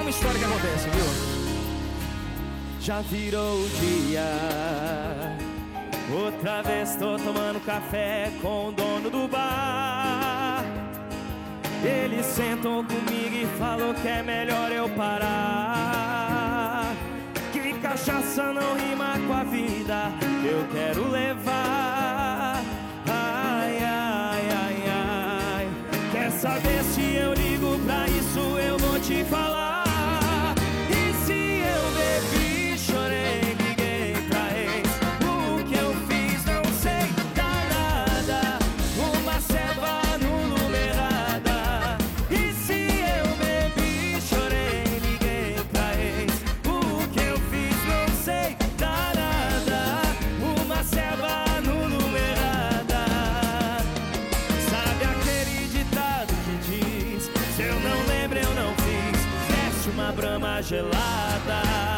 alguma história que acontece, viu? Já virou o dia, outra vez tô tomando café com o dono do bar. Ele sentou comigo e falou que é melhor eu parar, que cachaça não rima com a vida que eu quero levar. Ai, ai, ai, ai. Quer saber se eu ligo pra isso? Eu vou te falar. E se eu bebi, chorei, liguei pra ex, o que eu fiz não sei dar nada, uma ceva no numerada. E se eu bebi, chorei, liguei pra ex, o que eu fiz não sei dar nada, uma ceva no numerada. Sabe aquele ditado que diz: se eu não lembro eu não fiz, desce uma brama gelada.